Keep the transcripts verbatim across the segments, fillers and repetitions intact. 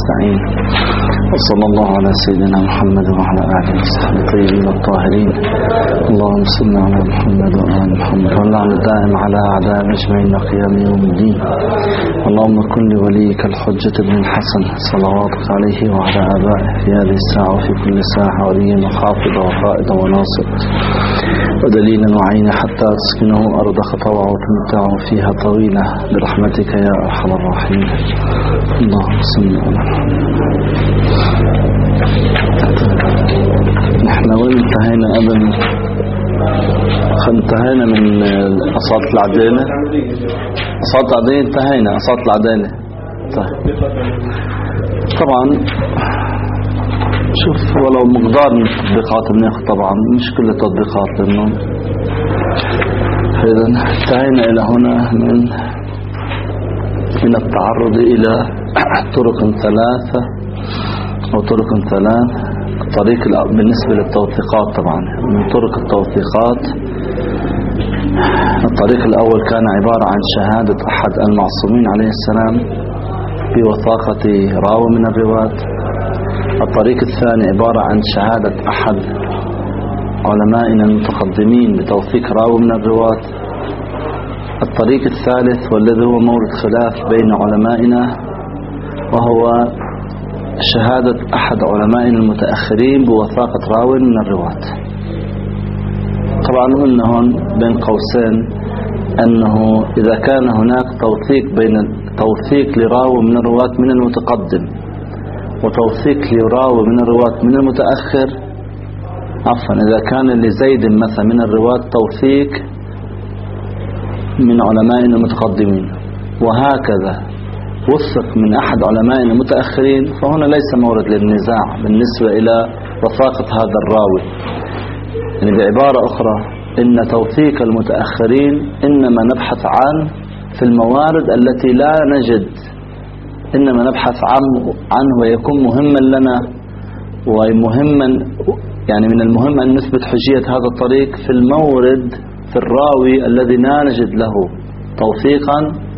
نستعين. وصلى الله على سيدنا محمد وعلى آله وصحبه الطيبين الطاهرين. اللهم صل على محمد وآل محمد واللعن الدائم على أعداء أجمعين قيام يوم الدين. اللهم كن لوليك الحجة بن الحسن صلواتك عليه وعلى آبائه في هذه الساعة وفي كل ساعة وليا وحافظا وقائدا وناصر ودليلا وعينا حتى تسكنه أرضك طوعا وتمتعه فيها طويلة برحمتك يا أرحم الراحمين. اللهم صل على محمد. نحن وين انتهينا قبل؟ انتهينا من أصالة العدالة. أصالة العدالة انتهينا. أصالة العدالة طيب. طبعا شوف ولو مقدار من التطبيقات بناخذ طبعا مش كل التطبيقات لأنه إذا انتهينا إلى هنا من من التعرض إلى طرق ثلاثة أو طرق ثلاث. الطريق بالنسبة للتوثيقات طبعا من طرق التوثيقات الطريق الأول كان عبارة عن شهادة أحد المعصومين عليه السلام بوثاقة راوي من الرواة. الطريق الثاني عبارة عن شهادة أحد علمائنا المتقدمين بتوثيق راوي من الرواة. الطريق الثالث والذي هو مورد خلاف بين علمائنا وهو شهادة أحد علمائنا المتأخرين بوثاقة راوي من الرواة. طبعا قلنا هون بين قوسين أنه إذا كان هناك توثيق بين توثيق لراوي من الرواة من المتقدم وتوثيق لراوي من الرواة من المتأخر، عفوا إذا كان لزيد مثلا من الرواة توثيق من علمائنا المتقدمين وهكذا وثق من أحد علمائنا المتأخرين فهنا ليس مورد للنزاع بالنسبة إلى وثاقة هذا الراوي. يعني بعبارة أخرى إن توثيق المتأخرين إنما نبحث عن في الموارد التي لا نجد، إنما نبحث عنه, عنه ويكون مهما لنا ومهما يعني من المهم أن نثبت حجية هذا الطريق في المورد في الراوي الذي لا نجد له توثيقا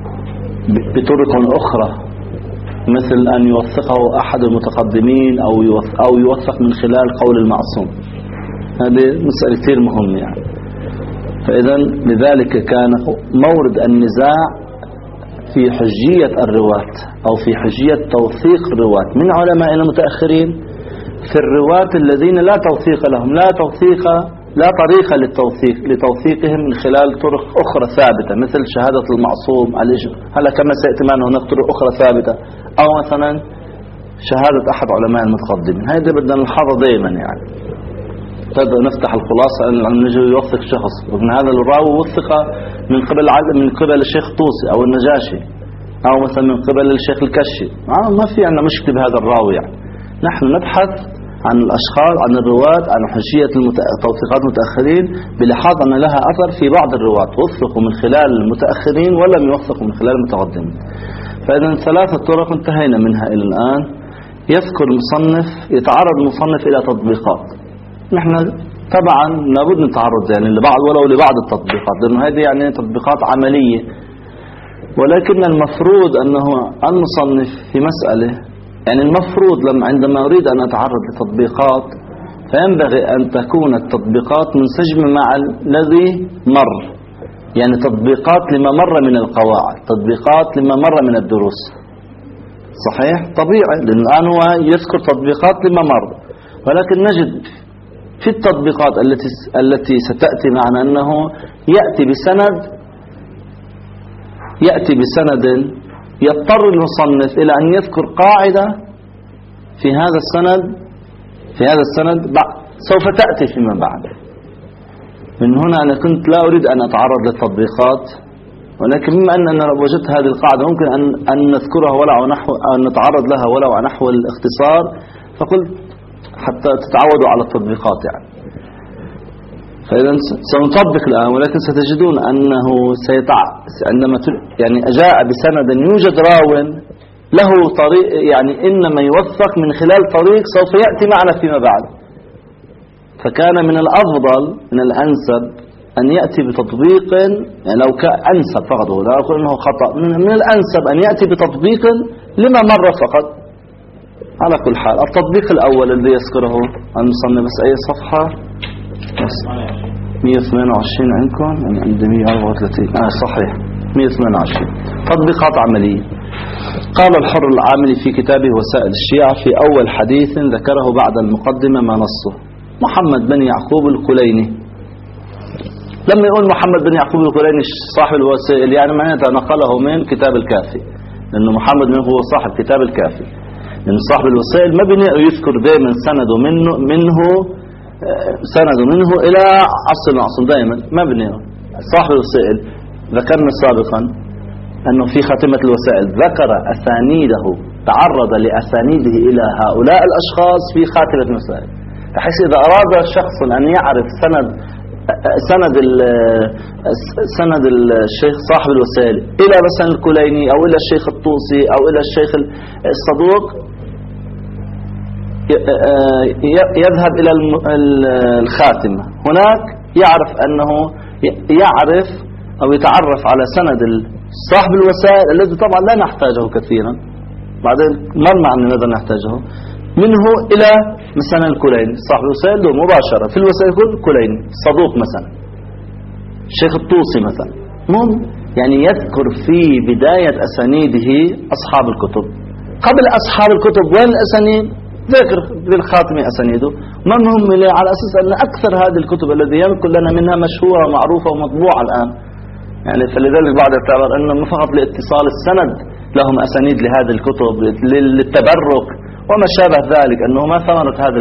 بطرق أخرى مثل أن يوثقه أحد المتقدمين أو أو يوثق من خلال قول المعصوم. هذه مسألة كثير مهمة يعني. فإذا لذلك كان مورد النزاع في حجية الرواة أو في حجية توثيق الرواة من علماء المتأخرين في الرواة الذين لا توثيق لهم لا توثيق لا طريقة للتوثيق لتوثيقهم من خلال طرق أخرى ثابتة مثل شهادة المعصوم عليه. هلا كما سيأتي معنا هناك طرق أخرى ثابتة أو مثلا شهادة أحد علماء المتقدمين. هذا بدنا نلحظه دائما يعني. تبدأ نفتح الخلاصة أن نجي يوثق شخص ومن هذا الراوي وثق من قبل من قبل الشيخ طوسي أو النجاشي أو مثلا من قبل الشيخ الكشي. ما في عندنا مشكلة بهذا الراوي يعني. نحن نبحث عن الأشخاص عن الرواة عن حجية توثيقات المتأخرين بلحاظ أن لها أثر في بعض الرواة وثقوا من خلال المتأخرين ولم يوثقوا من خلال المتقدمين. فإذا ثلاثة طرق انتهينا منها إلى الآن. يذكر المصنف يتعرض المصنف إلى تطبيقات. نحن طبعا لابد نتعرض يعني لبعض ولو لبعض التطبيقات لأنه هذه يعني تطبيقات عملية، ولكن المفروض أنه المصنف في مسألة يعني المفروض لما عندما أريد أن أتعرض لتطبيقات فينبغي أن تكون التطبيقات منسجمة مع الذي مر، يعني تطبيقات لما مر من القواعد، تطبيقات لما مر من الدروس. صحيح؟ طبيعي لأن الآن هو يذكر تطبيقات لما مر، ولكن نجد في التطبيقات التي التي ستأتي معنا أنه يأتي بسند يأتي بسند يضطر المصنف إلى أن يذكر قاعدة في هذا السند في هذا السند سوف تأتي فيما بعد. من هنا أنا كنت لا أريد أن أتعرض للتطبيقات، ولكن بما أن أنا وجدت هذه القاعدة ممكن أن أن نذكرها ولو نحو أن نتعرض لها ولو على نحو الاختصار، فقلت حتى تتعودوا على التطبيقات يعني. فإذا سنطبق الآن، ولكن ستجدون أنه سيتع عندما يعني جاء بسند يوجد راو له طريق يعني إنما يوثق من خلال طريق سوف يأتي معنا فيما بعد. فكان من الأفضل من الأنسب أن يأتي بتطبيق يعني لو كان أنسب فقط لا أقول أنه خطأ، من الأنسب أن يأتي بتطبيق لما مر فقط على كل حال التطبيق الأول الذي يذكره المصنف، بس أي صفحة؟ مئة وثمانية وعشرين عندكم؟ يعني عندي مئة وأربعة وثلاثين. آه صحيح مئة وثمانية وعشرين. تطبيقات عملية. قال الحر العاملي في كتابه وسائل الشيعة في أول حديث ذكره بعد المقدمة ما نصه محمد بن يعقوب الكليني. لما يقول محمد بن يعقوب الكليني صاحب الوسائل يعني معناتها نقله من كتاب الكافي، لأنه محمد بن هو صاحب كتاب الكافي، لأن صاحب الوسائل ما بنقدر يذكر دائما سنده منه منه سنده منه إلى عصر العصر دائما ما بنقدر. صاحب الوسائل ذكرنا سابقا أنه في خاتمة الوسائل ذكر أسانيده، تعرض لأسانيده إلى هؤلاء الأشخاص في خاتمة الوسائل، بحيث إذا أراد شخص أن يعرف سند سند سند الشيخ صاحب الوسائل إلى مثلا الكليني أو إلى الشيخ الطوسي أو إلى الشيخ الصدوق، يذهب إلى الخاتمة هناك يعرف أنه يعرف أو يتعرف على سند صاحب الوسائل الذي طبعا لا نحتاجه كثيرا، بعدين ما معنى ماذا نحتاجه منه إلى مثلا الكليني صاحب الوسائل دول مباشرة في الوسائل كل كليني صدوق مثلا الشيخ الطوسي مثلا، مهم يعني يذكر في بداية أسانيده أصحاب الكتب قبل أصحاب الكتب. وين الأسانيد؟ ذكر بالخاتمة أسانيده. ما مهم ليه؟ على أساس أن أكثر هذه الكتب الذي ينقل لنا منها مشهورة معروفة ومطبوعة الآن، يعني فلذلك بعد اعتبر أنه فقط لاتصال السند لهم أسانيد لهذه الكتب للتبرك وما شابه ذلك، أنه ما ثمرت هذه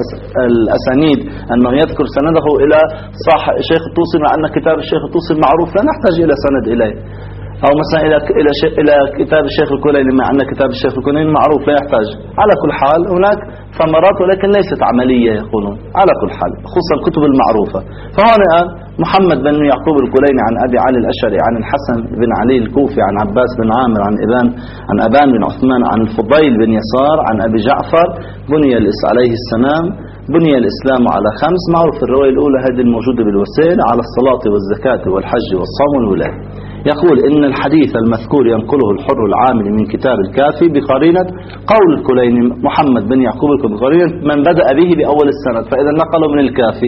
الأسانيد أنه يذكر سنده إلى صح شيخ الطوسي مع أن كتاب الشيخ الطوسي معروف لا نحتاج إلى سند إليه، أو مثلا إلى إلى إلى كتاب الشيخ الكليني مع أن كتاب الشيخ الكليني معروف لا يحتاج. على كل حال هناك ثمرات ولكن ليست عملية يقولون. على كل حال خصوصا الكتب المعروفة. فهنا الآن محمد بن يعقوب الكليني عن أبي علي الأشعري عن الحسن بن علي الكوفي عن عباس بن عامر عن إبان عن أبان بن عثمان عن الفضيل بن يسار عن أبي جعفر بني عليه السلام بني الإسلام على خمس. معروف الرواية الأولى هذه الموجودة بالوسائل على الصلاة والزكاة والحج والصوم والولاية. يقول إن الحديث المذكور ينقله الحر العاملي من كتاب الكافي بقرينة قول الكليني محمد بن يعقوب بقرينة من بدأ به بأول السند، فإذا نقله من الكافي.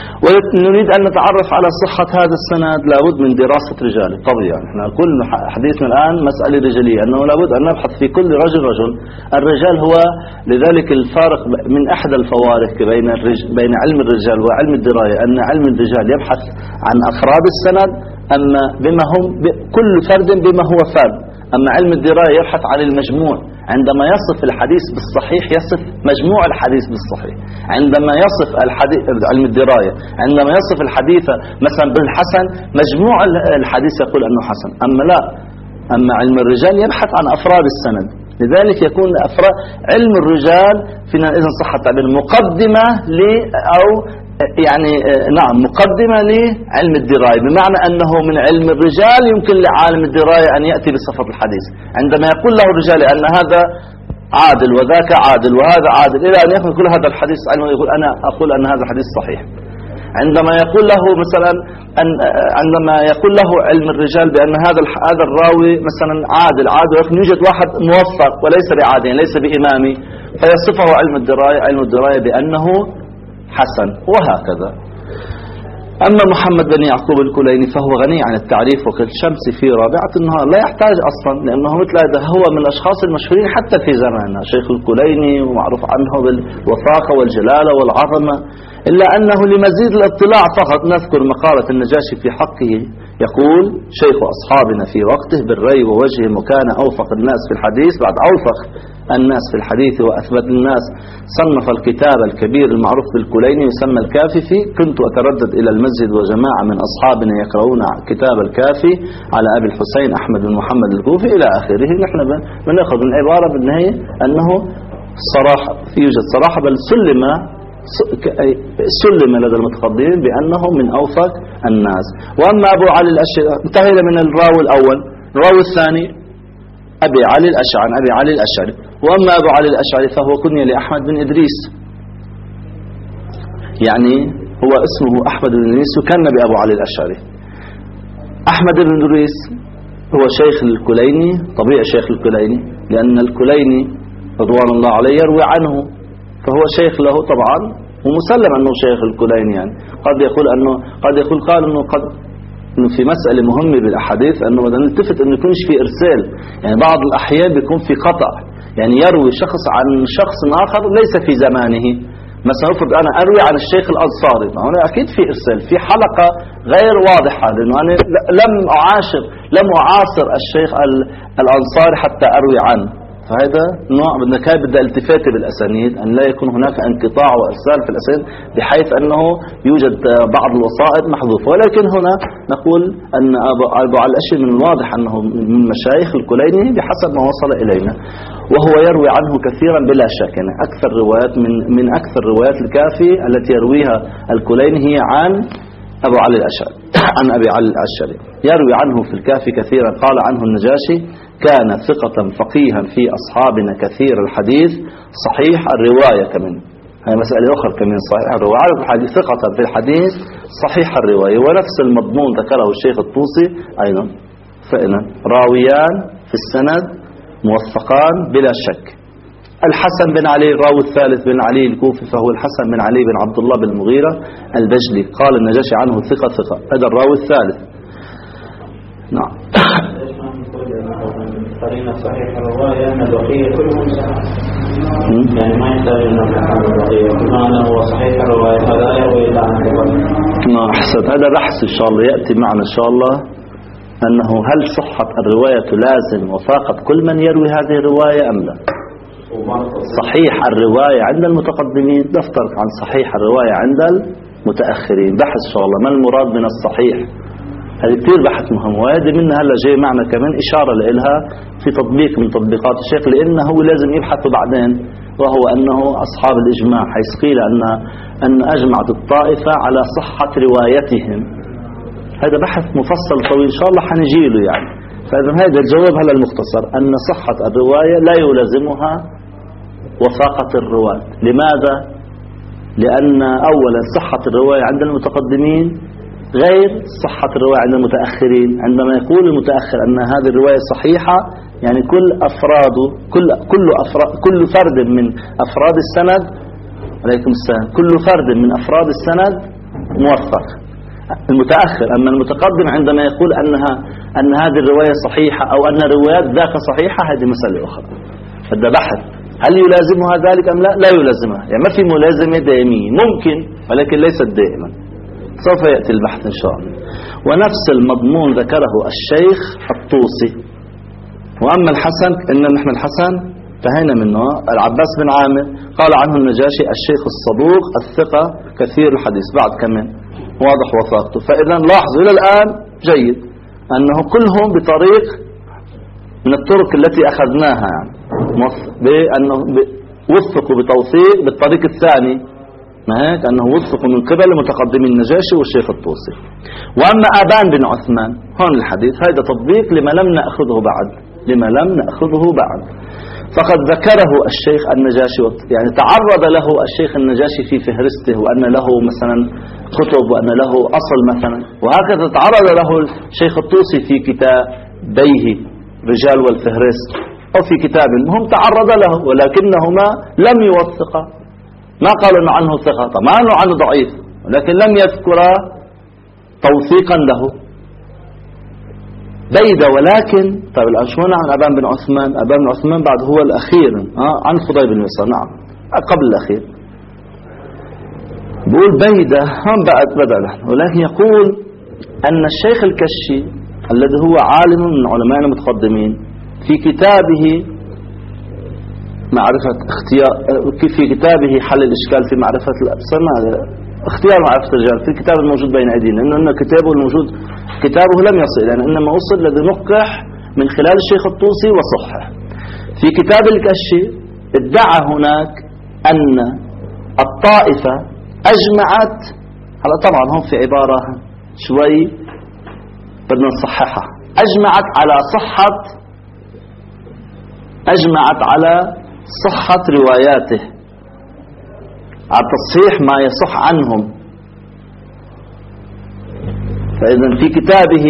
ونريد أن نتعرف على صحة هذا السند لابد من دراسة رجاله. طبيعا احنا كل حديثنا الآن مسألة رجالية، أنه لابد أن نبحث في كل رجل رجل. الرجال هو لذلك الفارق من أحد الفوارق بين بين علم الرجال وعلم الدراية، أن علم الرجال يبحث عن أفراد السند أما بما هم كل فرد بما هو فرد، أما علم الدراية يبحث عن المجموع. عندما يصف الحديث بالصحيح يصف مجموع الحديث بالصحيح. عندما يصف الحديث علم الدراية عندما يصف الحديث مثلا بالحسن مجموع الحديث يقول أنه حسن. أما لا، أما علم الرجال يبحث عن أفراد السند، لذلك يكون أفراد علم الرجال فينا إذن صح التعبير مقدمة ل أو يعني نعم مقدمة لعلم الدراية، بمعنى أنه من علم الرجال يمكن لعالم الدراية أن يأتي بصفة الحديث. عندما يقول له الرجال أن هذا عادل وذاك عادل وهذا عادل إلى أن يكون كل هذا الحديث علم يقول أنا أقول أن هذا الحديث صحيح. عندما يقول له مثلا أن عندما يقول له علم الرجال بأن هذا هذا الراوي مثلا عادل عادل ولكن يوجد واحد موفق وليس بعادل ليس بإمامي، فيصفه علم الدراية علم الدراية بأنه حسن وهكذا. أما محمد بن يعقوب الكليني فهو غني عن التعريف وكالشمس في رابعة النهار، لا يحتاج أصلا لأنه مثل هذا هو من الأشخاص المشهورين حتى في زماننا، شيخ الكليني ومعروف عنه بالوثاقة والجلالة والعظمة، إلا أنه لمزيد الاطلاع فقط نذكر مقالة النجاشي في حقه. يقول شيخ أصحابنا في وقته بالري ووجهه وكان أوفق الناس في الحديث بعد أوفق الناس في الحديث وأثبت الناس، صنف الكتاب الكبير المعروف بالكليني يسمى الكافي فيه. كنت أتردد إلى المسجد وجماعة من أصحابنا يقرؤون كتاب الكافي على أبي الحسين أحمد بن محمد الكوفي إلى آخره. نحن بنأخذ من عبارة بالنهاية أنه صراحة يوجد صراحة بل سلم سلم لدى المتقدمين بأنه من أوفق الناس. وأما أبو علي الأشعري انتهينا من الراوي الأول. الراوي الثاني أبي علي الأشعري عن أبي علي الأشعري. وأما أبو علي الأشعري فهو كنية لأحمد بن إدريس، يعني هو اسمه أحمد بن إدريس وكان بأبو علي الأشعري. أحمد بن إدريس هو شيخ الكليني، طبيعي شيخ الكليني، لأن الكليني رضوان الله عليه يروي عنه، فهو شيخ له طبعا، ومسلم أنه شيخ الكليني. يعني قد يقول أنه قد يقول قال أنه قد إنه في مسألة مهمة بالأحاديث أنه بدنا نلتفت أنه يكونش في إرسال. يعني بعض الأحيان بيكون في قطع، يعني يروي شخص عن شخص آخر ليس في زمانه. مثلا افرض أنا أروي عن الشيخ الأنصاري، هنا أكيد في إرسال، في حلقة غير واضحة، لأنه أنا لم أعاشر لم أعاصر الشيخ الأنصاري حتى أروي عنه. فهذا نوع من النكاية بدأ التفاتة بالأسانيد، أن لا يكون هناك انقطاع وإرسال في الأسانيد بحيث أنه يوجد بعض الوسائط محذوفة. ولكن هنا نقول أن أبو علي الأشهري من الواضح أنه من مشايخ الكليني بحسب ما وصل إلينا، وهو يروي عنه كثيرا بلا شك. يعني أكثر روايات من من أكثر روايات الكافي التي يرويها الكليني هي عن أبو علي الأشهري عن أبي علي الأشهري. يروي عنه في الكافي كثيرا. قال عنه النجاشي: كان ثقة فقيها في أصحابنا كثير الحديث صحيح الرواية. كمان هذه مسألة أخرى، كمان صحيح الرواية الحديث، ثقة في الحديث صحيح الرواية. ونفس المضمون ذكره الشيخ الطوسي أيضا. فإن راويان في السند موثقان بلا شك. الحسن بن علي الراوي الثالث بن علي الكوفي، فهو الحسن بن علي بن عبد الله بن المغيرة البجلي. قال النجاشي عنه ثقة ثقة. هذا الراوي الثالث. نعم. قرينة صحيح الرواية أن الوقية كلهم يعني ما يحتاج أن نفهم الوقية، بمعنى هو صحيح الرواية فلا يروي إلا عن الوقية. نعم أحسن. هذا بحث إن شاء الله يأتي معنا إن شاء الله، أنه هل صحة الرواية تلازم وفاقة كل من يروي هذه الرواية أم لا؟ صحيح الرواية عند المتقدمين نفترق عن صحيح الرواية عند المتأخرين. بحث إن شاء الله ما المراد من الصحيح، هذه كثير بحث مهم. وهذه منها هلا جاي معنا كمان إشارة لإلها في تطبيق من تطبيقات الشيخ، لأنه هو لازم يبحثوا بعدين، وهو أنه أصحاب الإجماع حيث قيل أن أن أجمعت الطائفة على صحة روايتهم. هذا بحث مفصل طويل إن شاء الله حنجيله يعني. فإذا هذا الجواب هلا المختصر أن صحة الرواية لا يلازمها وفاقة الرواة. لماذا؟ لأن أولا صحة الرواية عند المتقدمين غير صحة الرواية عند المتأخرين. عندما يقول المتأخر أن هذه الرواية صحيحة، يعني كل أفراده كل كل أفراد كل فرد من أفراد السند، عليكم السلام، كل فرد من أفراد السند موثق. المتأخر أما المتقدم عندما يقول أنها أن هذه الرواية صحيحة أو أن الروايات ذاك صحيحة، هذه مسألة أخرى. هذا بحث هل يلازمها ذلك أم لا؟ لا يلازمها، يعني ما في ملازمة دائمية، ممكن ولكن ليست دائما. سوف يأتي البحث إن شاء الله. ونفس المضمون ذكره الشيخ الطوسي. وأما الحسن، إن نحن الحسن انتهينا منه. العباس بن عامر قال عنه النجاشي: الشيخ الصدوق الثقة كثير الحديث. بعد كمان واضح وثاقته. فإذا لاحظوا إلى الآن جيد أنه كلهم بطريق من الطرق التي أخذناها، يعني بأنه وثقوا بتوثيق بالطريق الثاني، ما هيك أنه وثقوا من قبل المتقدمين النجاشي والشيخ الطوسي. وأما آبان بن عثمان، هون الحديث هذا تطبيق لما لم نأخذه بعد لما لم نأخذه بعد فقد ذكره الشيخ النجاشي، يعني تعرض له الشيخ النجاشي في فهرسته، وأن له مثلا كتب وأن له أصل مثلا، وهكذا تعرض له الشيخ الطوسي في كتابيه رجال والفهرست أو في كتاب المهم تعرض له، ولكنهما لم يوثقا، ما قالوا أنه عنه ثقة، ما قالوا عنه ضعيف، ولكن لم يذكر توثيقا له. بيدة ولكن طيب الآن شو عن أبان بن عثمان؟ أبان بن عثمان بعد هو الأخير، آه عن خضيب بن مصر، نعم قبل الأخير. بقول بيدة هم بقت بدل، ولكن يقول أن الشيخ الكشي الذي هو عالم من علماء المتقدمين في كتابه معرفة اختيار في كتابه حل الإشكال في معرفة الأبصار، اختيار معرفة الرجال في الكتاب الموجود بين أيدينا، إنه كتابه الموجود كتابه لم يصل، يعني إنما وصل الذي نقح من خلال الشيخ الطوسي وصحح. في كتاب الكشي ادعى هناك أن الطائفة أجمعت، هلا طبعا هم في عبارة شوي بدنا نصححها، أجمعت على صحة أجمعت على صحة رواياته، على تصحيح ما يصح عنهم. فإذا في كتابه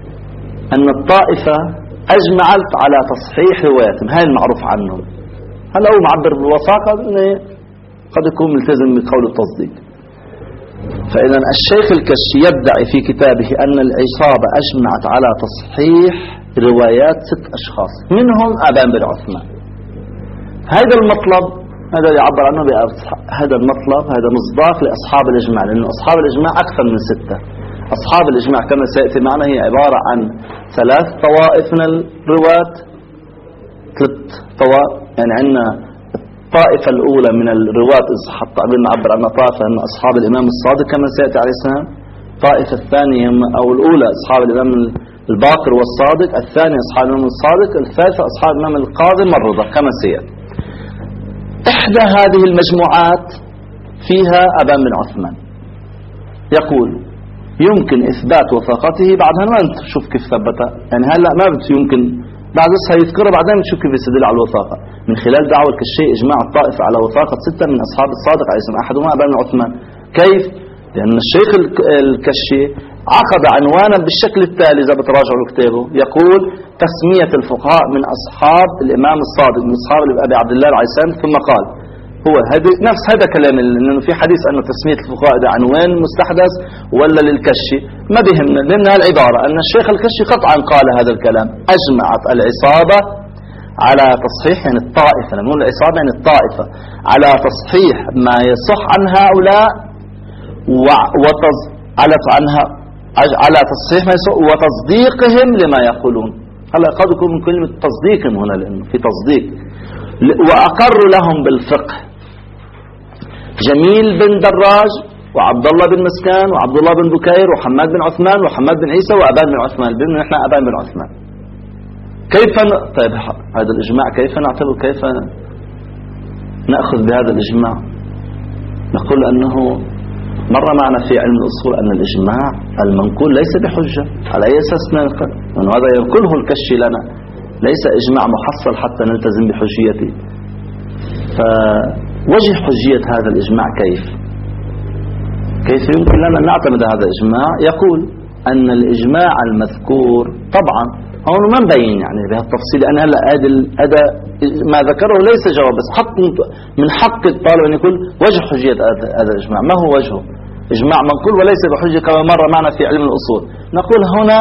أن الطائفة أجمعت على تصحيح رواياتهم، هاي المعروف عنهم، هلا هو معبر بالوثاقة قد يكون ملتزم بقول التصديق. فإذا الشيخ الكشي يدعي في كتابه أن العصابة أجمعت على تصحيح روايات ست أشخاص منهم أبان بن عثمان. هذا المطلب هذا يعبر عنه هذا المطلب هذا مصداق لأصحاب الإجماع، لأن أصحاب الإجماع أكثر من ستة. أصحاب الإجماع كما سيأتي معنا هي عبارة عن ثلاث طوائف من الرواة، ثلاث طوائف، يعني عندنا الطائفة الأولى من الرواة حتى قبل نعبر عنها طائفة أن أصحاب الإمام الصادق كما سيأتي عليه السلام، الطائفة الثانية أو الأولى أصحاب الإمام الباقر والصادق، الثانية أصحاب الإمام الصادق، الثالثة أصحاب الإمام القاضي الرضا كما سيأتي. إحدى هذه المجموعات فيها أبان بن عثمان، يقول يمكن إثبات وثاقته بعدها ما نشوف كيف ثبتها، يعني هلا ما يمكن بعد بس هيذكرها بعدين نشوف كيف يستدل على الوثاقة من خلال دعوة كالشيء إجماع الطائفة على وثاقة ستة من أصحاب الصادق عليه السلام أحدهما أبان بن عثمان. كيف؟ لأن الشيخ الكشي عقد عنوانا بالشكل التالي إذا بتراجعوا كتابه، يقول تسمية الفقهاء من أصحاب الإمام الصادق من أصحاب أبي عبد الله العيسان، ثم قال هو هذا نفس هذا كلام، لأنه في حديث أنه تسمية الفقهاء ده عنوان مستحدث ولا للكشي ما بهمنا، لأنها العبارة أن الشيخ الكشي قطعا قال هذا الكلام. أجمعت العصابة على تصحيح، يعني الطائفة، لما نقول العصابة يعني الطائفة، على تصحيح ما يصح عن هؤلاء وتص على عنها على تصحيح ما يصح وتصديقهم لما يقولون. هلا قد يكون من كلمة تصديقهم هنا لأنه في تصديق. وأقر لهم بالفقه جميل بن دراج وعبد الله بن مسكان وعبد الله بن بكير وحماد بن عثمان وحماد بن عيسى وأبان بن عثمان، بأنه نحن أبان بن عثمان. كيف ن... طيب هذا الإجماع كيف نعتبر، كيف نأخذ بهذا الإجماع؟ نقول أنه مر معنا في علم الأصول أن الإجماع المنقول ليس بحجة. على أي أساس ننقل؟ وأن هذا ينقله الكشي لنا، ليس إجماع محصل حتى نلتزم بحجيته. فوجه حجية هذا الإجماع كيف؟ كيف يمكن لنا أن نعتمد هذا الإجماع؟ يقول أن الإجماع المذكور طبعا هون ما مبين يعني بهالتفصيل، أنا هلا هذا ما ذكره ليس جواب، بس حق من حق الطالب أن يقول وجه حجية هذا الإجماع ما هو وجهه. إجماع منقول وليس بحجة كما مر معنا في علم الأصول. نقول هنا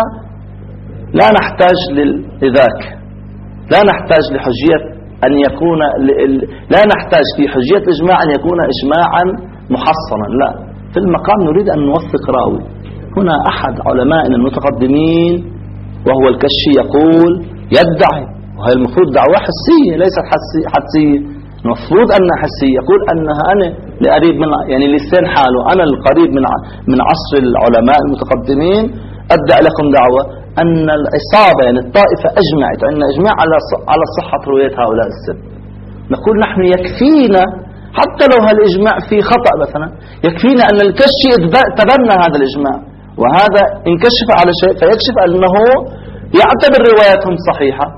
لا نحتاج لذاك، لا نحتاج لحجية أن يكون لا نحتاج في حجية الإجماع أن يكون إجماعا محصنا، لا، في المقام نريد أن نوثق راوي. هنا أحد علمائنا المتقدمين وهو الكشي يقول يدعي، وهي المفروض دعوة حسية ليست حدسية، المفروض أنها حسية، يقول أنها أنا لقريب من يعني لسان حاله أنا القريب من من عصر العلماء المتقدمين أدعي لكم دعوة أن العصابة يعني الطائفة أجمعت، عندنا إجماع على على صحة رواية هؤلاء الست. نقول نحن يكفينا حتى لو هالإجماع فيه خطأ مثلا، يكفينا أن الكشي تبنى هذا الإجماع، وهذا انكشف على شيء فيكشف أنه يعتبر رواياتهم صحيحة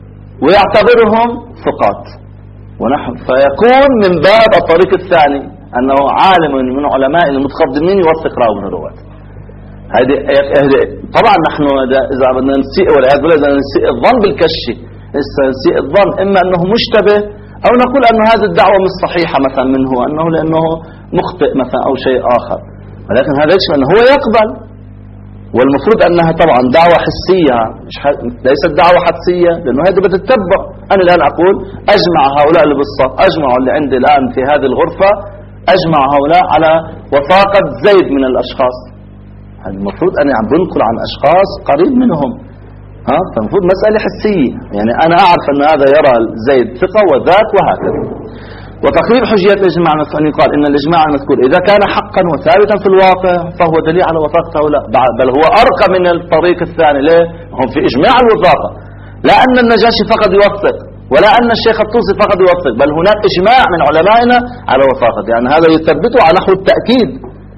ويعتبرهم ثقات، ونحن فيكون من باب الطريق الثاني أنه عالم من علماء المتقدمين يوثق راوي من الرواة. هذه طبعا نحن إذا بدنا نسيء والعياذ بالله إذا نسيء الظن بالكشي، نسيء الظن إما أنه مشتبه أو نقول أن هذه الدعوة مش صحيحة مثلا منه أنه لأنه مخطئ مثلا أو شيء آخر، ولكن هذا يكشف أنه هو يقبل، والمفروض أنها طبعا دعوة حسية ليست دعوة حدسية، لأنه هذه بتتبع. أنا الآن أقول أجمع هؤلاء اللي بالصف، أجمع اللي عندي الآن في هذه الغرفة، أجمع هؤلاء على وثاقة زيد من الأشخاص، المفروض أن عم بنقل عن أشخاص قريب منهم، ها، فالمفروض مسألة حسية، يعني أنا أعرف أن هذا يرى زيد ثقة وذاك وهكذا. وتقريب حجية الإجماع أن يقال إن الإجماع المذكور إذا كان حقا وثابتا في الواقع فهو دليل على وثاقة هؤلاء، بل هو أرقى من الطريق الثاني. ليه؟ هم في إجماع الوثاقة، لا أن النجاشي فقط يوثق ولا أن الشيخ الطوسي فقط يوثق، بل هناك إجماع من علمائنا على وثاقة، يعني هذا يثبته على نحو التأكيد.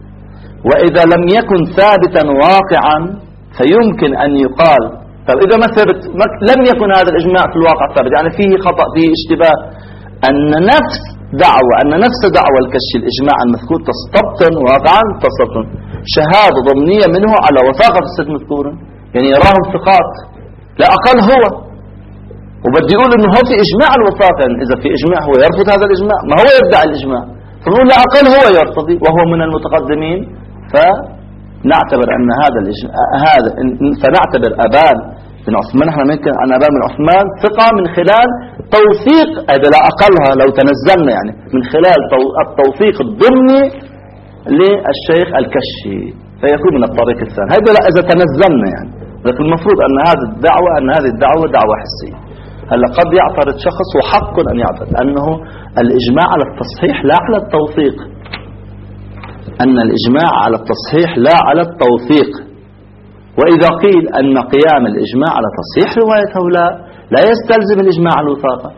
وإذا لم يكن ثابتا واقعا فيمكن أن يقال طب إذا ما ثبت لم يكن هذا الإجماع في الواقع ثابت، يعني فيه خطأ فيه اشتباه، أن نفس دعوة أن نفس دعوة الكشي الإجماع المذكور تستبطن واقعا تستبطن شهادة ضمنية منه على وثاقة الست مذكورة، يعني يراهم ثقات لا أقل هو، وبدي يقول انه هو في اجماع الوثاقة، يعني اذا في اجماع هو يرفض هذا الاجماع، ما هو يدعي الاجماع، فنقول لا اقل هو يرتضي وهو من المتقدمين، فنعتبر ان هذا الاجماع هذا فنعتبر ابان بن عثمان، نحن ممكن ان ابان بن عثمان ثقة من خلال توثيق، هذا لا اقلها لو تنزلنا يعني من خلال التوثيق الضمني للشيخ الكشي، فيكون من الطريق الثاني. هذا لا اذا تنزلنا يعني، لكن المفروض ان هذه الدعوة ان هذه الدعوة دعوة حسية. هلا قد يعترض شخص وحق ان يعترض انه الاجماع على التصحيح لا على التوثيق، ان الاجماع على التصحيح لا على التوثيق. واذا قيل ان قيام الاجماع على تصحيح رواية هؤلاء لا يستلزم الاجماع على الوثاقة،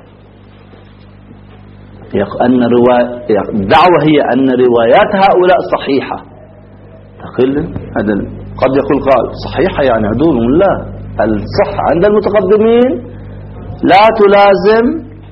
ان الدعوة هي ان روايات هؤلاء صحيحة، تقول هذا قد يقول قال صحيحة يعني عدول، لا، الصحة عند المتقدمين لا تلازم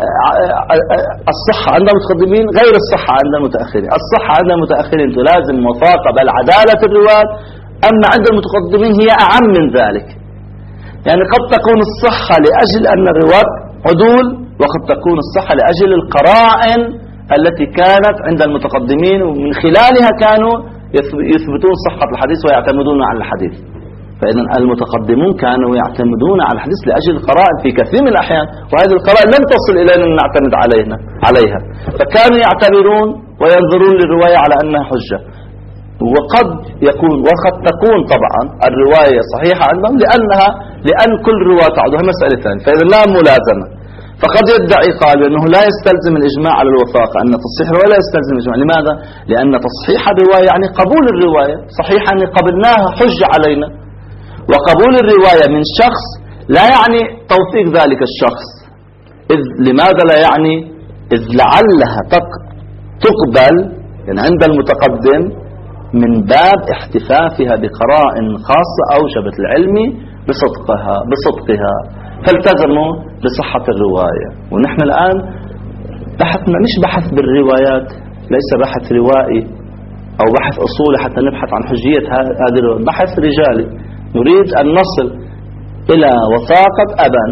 الصحة عند المتقدمين غير الصحة عند المتأخرين. الصحة عند المتأخرين تلازم وثاقة بل عدالة الرواة، أما عند المتقدمين هي أعم من ذلك. يعني قد تكون الصحة لأجل أن الرواة عدول، وقد تكون الصحة لأجل القرائن التي كانت عند المتقدمين ومن خلالها كانوا يثبتون صحة الحديث ويعتمدون على الحديث. فإذا المتقدمون كانوا يعتمدون على الحديث لأجل القرائن في كثير من الأحيان، وهذه القرائن لم تصل إلينا أن نعتمد علينا عليها، فكانوا يعتبرون وينظرون للرواية على أنها حجة. وقد يكون وقد تكون طبعا الرواية صحيحة عندهم لأنها لأن كل رواة تعودها مسألة ثانية، فإذا لا ملازمة. فقد يدعي قال أنه لا يستلزم الإجماع على الوثاقة، أن تصحيح الرواية لا يستلزم الإجماع. لماذا؟ لأن تصحيح الرواية يعني قبول الرواية صحيحة، يعني قبلناها حجة علينا، وقبول الرواية من شخص لا يعني توثيق ذلك الشخص. إذ لماذا لا يعني؟ إذ لعلها تقبل يعني عند المتقدم من باب احتفافها بقرائن خاصة أوجبت العلم بصدقها بصدقها فالتزموا بصحة الرواية. ونحن الآن بحثنا مش بحث بالروايات، ليس بحث روائي أو بحث أصولي حتى نبحث عن حجية هذه الرواية، بحث رجالي. نريد أن نصل إلى وثاقة أبان.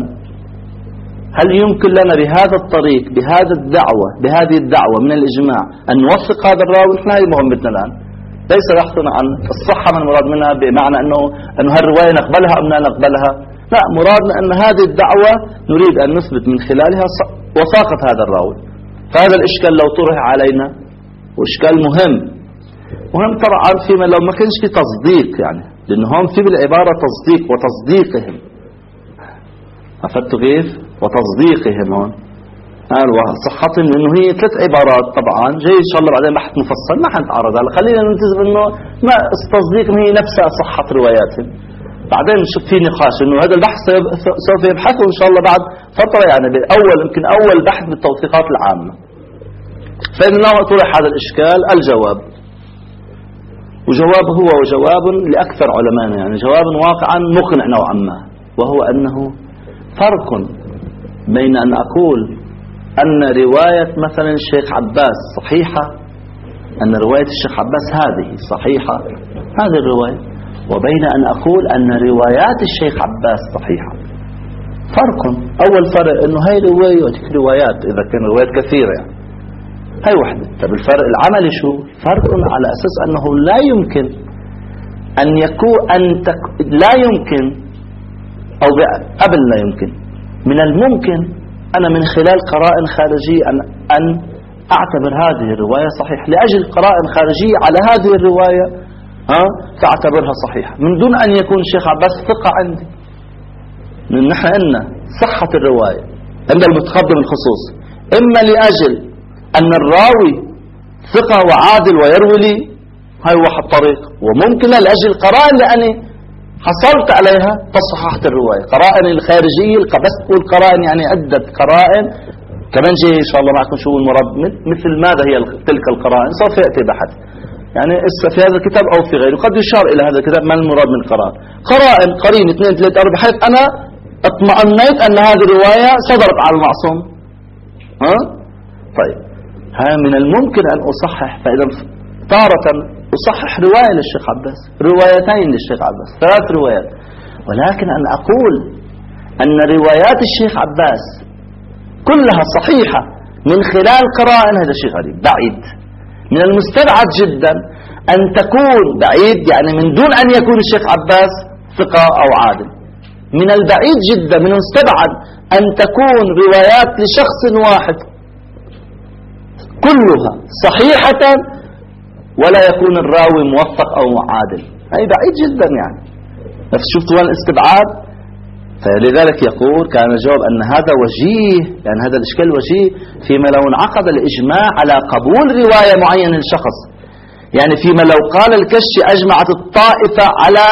هل يمكن لنا بهذا الطريق بهذا الدعوة بهذه الدعوة من الإجماع أن نوثق هذا الراوي؟ نحن هذه مهمتنا الآن، ليس بحثنا عن الصحة من مراد منها بمعنى أنه أنه هالرواية نقبلها أم لا نقبلها، لا، مرادنا أن هذه الدعوة نريد أن نثبت من خلالها وثاقة هذا الراوي. فهذا الإشكال لو طرح علينا وإشكال مهم مهم طبعا فيما لو ما كانش في تصديق، يعني لأنه هم في بالعبارة تصديق وتصديقهم، أفدتوا كيف؟ وتصديقهم هون قال وصحتهم، لأنه هي ثلاث عبارات طبعا جاي إن شاء الله بعدين بحث مفصل ما حنتعرض على، خلينا نلتزم إنه ما تصديقهم هي نفسها صحة رواياتهم. بعدين نشوف في نقاش إنه هذا البحث سوف يبحثوا إن شاء الله بعد فترة، يعني بأول يمكن أول بحث بالتوثيقات العامة. فإن نوع طرح هذا الإشكال الجواب، وجواب هو وجواب لأكثر علمائنا، يعني جواب واقعا مقنع نوعا ما، وهو أنه فرق بين أن أقول أن رواية مثلا الشيخ عباس صحيحة، أن رواية الشيخ عباس هذه صحيحة هذه الرواية، وبين أن أقول أن روايات الشيخ عباس صحيحة. فرق. أول فرق أنه هاي رواية وتلك روايات إذا كان روايات كثيرة يعني. هاي واحدة. طب الفرق العملي شو؟ فرق على أساس أنه لا يمكن أن يكون أن تك... لا يمكن أو قبل لا يمكن من الممكن أنا من خلال قرائن خارجية أن أن أعتبر هذه الرواية صحيحة لأجل قرائن خارجية على هذه الرواية ها فأعتبرها صحيحة من دون أن يكون الشيخ عباس ثقة عندي. نحن قلنا صحة الرواية عند المتقدم الخصوص إما لأجل أن الراوي ثقة وعادل ويروي لي، هاي واحد طريق، وممكن لأجل قرائن لأني حصلت عليها تصححت الرواية. قرائن الخارجية بس تقول قرائن يعني عدة قرائن كمان جاي إن شاء الله معكم شو المراد مثل ماذا هي تلك القرائن سوف يأتي بحث يعني في هذا الكتاب أو في غيره. قد يشار إلى هذا الكتاب ما المراد من قرائن قرائن قرين اثنين ثلاثة أربعة بحيث أنا اطمأنيت أن هذه الرواية صدرت على المعصوم. ها طيب ها من الممكن أن أصحح، فإذا تارة أصحح رواية للشيخ عباس، روايتين للشيخ عباس، ثلاث روايات، ولكن أن أقول أن روايات الشيخ عباس كلها صحيحة من خلال قرائن، هذا شيء غريب بعيد. من المستبعد جدا أن تكون بعيد يعني من دون أن يكون الشيخ عباس ثقة أو عادل. من البعيد جدا من المستبعد أن تكون روايات لشخص واحد كلها صحيحة ولا يكون الراوي موفق أو عادل، أي بعيد جدا يعني. بس شفتوا الاستبعاد. فلذلك يقول كان الجواب أن هذا وجيه، لأن هذا الإشكال وجيه فيما لو انعقد الإجماع على قبول رواية معينة للشخص. يعني فيما لو قال الكشي أجمعت الطائفة على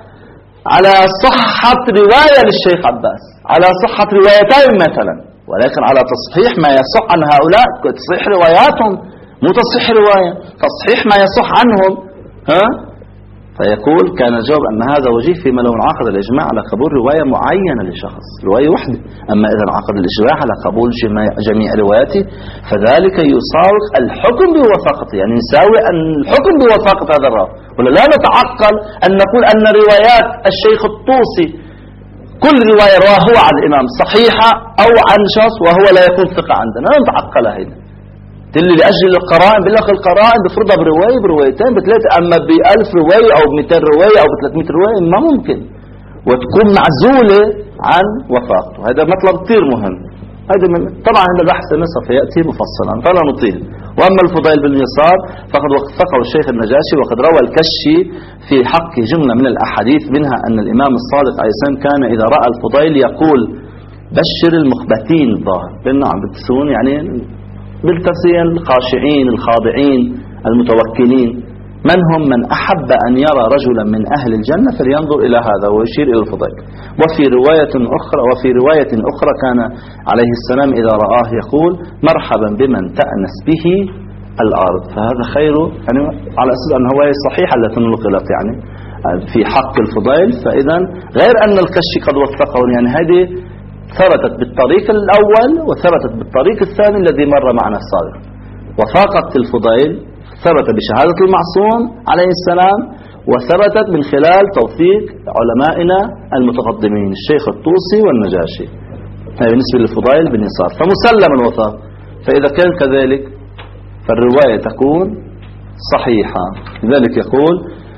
على صحة رواية للشيخ عباس، على صحة روايتين مثلا، ولكن على تصحيح ما يصح عن هؤلاء، تصحيح رواياتهم مو تصحيح رواية، تصحيح ما يصح عنهم. ها؟ فيقول كان الجواب أن هذا وجيه فيما لو انعقد الإجماع على قبول رواية معينة لشخص، رواية واحدة. أما إذا انعقد الإجماع على قبول جميع رواياته فذلك يساوي الحكم بوثاقته، يعني يساوي أن الحكم بوثاقة هذا الراوي. ولا لا نتعقل أن نقول أن روايات الشيخ الطوسي كل رواية رواه هو عن الإمام صحيحة أو عن شخص وهو لا يكون ثقة عندنا، لا نتعقلها هنا. اللي لأجل القرائن بالأخ القرائن بفرضها برواية بروايتين بثلاثة، أما بألف رواية أو بمئتين رواية أو بثلاثمئة رواية ما ممكن، وتكون معزولة عن وفاقته. هذا مطلب كثير مهم. هذا من طبعا هذا البحث سوف يأتي مفصلا فلا نطيل. وأما الفضيل بن يسار فقد وثقه الشيخ النجاشي، وقد روى الكشي في حق جملة من الأحاديث، منها أن الإمام الصادق عليه السلام كان إذا رأى الفضيل يقول بشر المخبتين الظاهر بالنعم بالتسون، يعني بالتفسير الخاشعين الخاضعين المتوكلين. من هم؟ من أحب أن يرى رجلا من أهل الجنة فلينظر إلى هذا، ويشير إلى الفضيل. وفي رواية أخرى وفي رواية أخرى كان عليه السلام إذا رآه يقول مرحبا بمن تأنس به الأرض، فهذا خير، يعني على أساس أن هو صحيحة التي نقلت يعني في حق الفضيل. فإذا غير أن الكشي قد وثقه، يعني هذه ثبتت بالطريق الأول وثبتت بالطريق الثاني الذي مر معنا السابق. وفاقة الفضيل ثبت بشهادة المعصوم عليه السلام، وثبتت من خلال توثيق علمائنا المتقدمين الشيخ الطوسي والنجاشي. هذا بالنسبة للفضيل بن يسار فمسلم الوثاق. فإذا كان كذلك فالرواية تكون صحيحة. لذلك يقول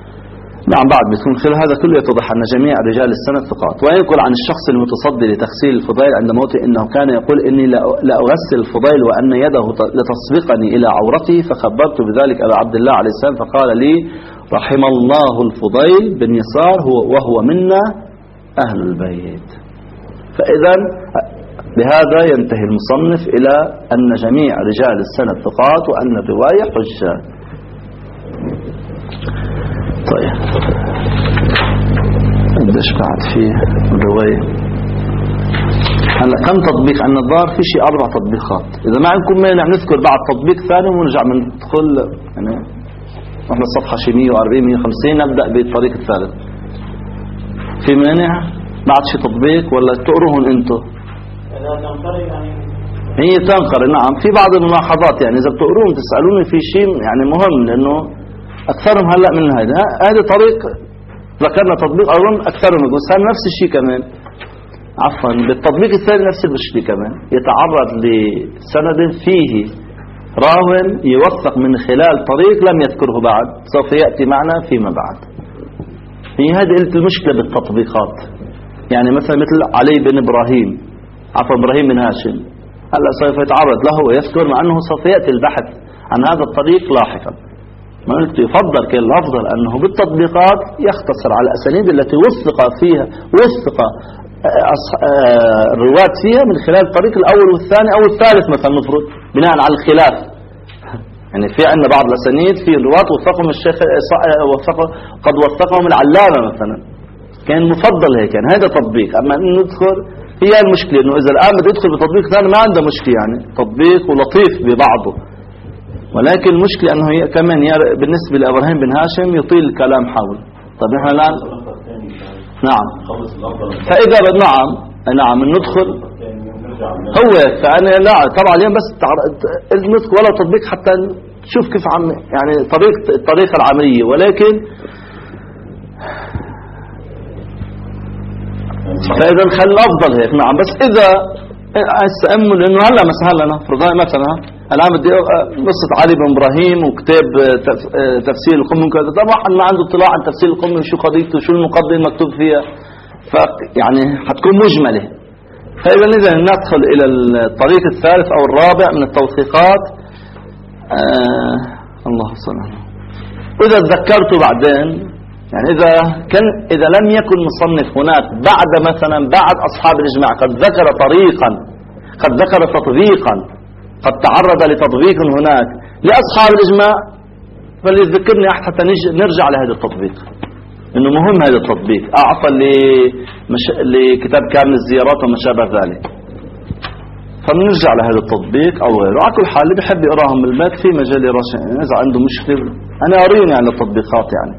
نعم بعد بتكون خلال هذا كله يتضح أن جميع رجال السنة ثقات. وينقل عن الشخص المتصدي لتغسيل الفضيل عند موته إنه كان يقول إني لا أغسل الفضيل وأن يده لتسبقني إلى عورته، فخبرت بذلك أبا عبد الله عليه السلام فقال لي رحم الله الفضيل بن يسار هو وهو منا أهل البيت. فإذا بهذا ينتهي المصنف إلى أن جميع رجال السنة ثقات وأن الرواية حجة. طيب قديش بعد فيه الرواية؟ هلا كم تطبيق عندنا الظاهر؟ في شيء أربع تطبيقات. إذا ما عندكم مانع نذكر بعد تطبيق ثاني ونرجع ندخل يعني نحن الصفحة شيء مئة وأربعين مئة وخمسين نبدأ بالطريق الثالث. في مانع بعد شيء تطبيق ولا تقروهن أنتم؟ هي تنقر نعم. في بعض الملاحظات يعني إذا بتقروهم تسألوني في شيء يعني مهم، لأنه أكثرهم هلأ من هذا هذا طريق ذكرنا تطبيق أظن أكثرهم يقول سهل نفس الشيء كمان. عفوا بالتطبيق الثاني نفس الشيء كمان يتعرض لسند فيه راو يوثق من خلال طريق لم يذكره بعد سوف يأتي معنا فيما بعد. هي هذه المشكلة بالتطبيقات. يعني مثلا مثل علي بن إبراهيم عفوا إبراهيم بن هاشم هلأ سوف يتعرض له ويذكر مع أنه سوف يأتي البحث عن هذا الطريق لاحقا. ما قلت يفضل كان الأفضل أنه بالتطبيقات يختصر على الأسانيد التي وثق فيها وثق الرواة فيها من خلال الطريق الأول والثاني أو الثالث مثلا نفرض بناء على الخلاف. يعني في عندنا بعض الأسانيد في الرواة وثقهم الشيخ وثقه قد وثقهم العلامة مثلا، كان مفضل هيك يعني هذا تطبيق. أما أن ندخل هي المشكلة أنه إذا الآن بده يدخل بتطبيق ثاني ما عنده مشكلة، يعني تطبيق ولطيف ببعضه، ولكن المشكلة أنه هي كمان بالنسبة لإبراهيم بن هاشم يطيل الكلام حول. طيب نحن الآن نعم فإذا نعم نعم ندخل هو فأنا لا طبعا اليوم بس ندخل ولا تطبيق حتى نشوف كيف عم يعني طريقة الطريقة العملية. ولكن فإذا نخلي الأفضل هيك. نعم بس إذا استأمل إنه هلا مثلا فرضاً مثلا الآن بدي قصة علي بن إبراهيم وكتاب تفسير القمي وكذا، طبعا ما عنده اطلاع عن تفسير القمي وشو قضيته وشو المقدمة المكتوب فيها، فيعني حتكون مجملة. فإذا إذا ندخل إلى الطريق الثالث أو الرابع من التوثيقات، آه الله صلى. وإذا تذكرته بعدين يعني إذا كان إذا لم يكن مصنف هناك بعد مثلا بعد أصحاب الإجماع قد ذكر طريقا، قد ذكر تطبيقا، قد تعرض لتطبيق هناك لأصحاب الإجماع، فليذكرني حتى نرجع لهذا التطبيق، إنه مهم هذا التطبيق. أعطى لمش... لكتاب كامل الزيارات وما شابه ذلك، فبنرجع لهذا التطبيق أو غيره. على كل حال اللي بحب يقراهم بالبيت في مجال يراشع، إذا عنده مشكلة أنا أريني عن التطبيقات يعني.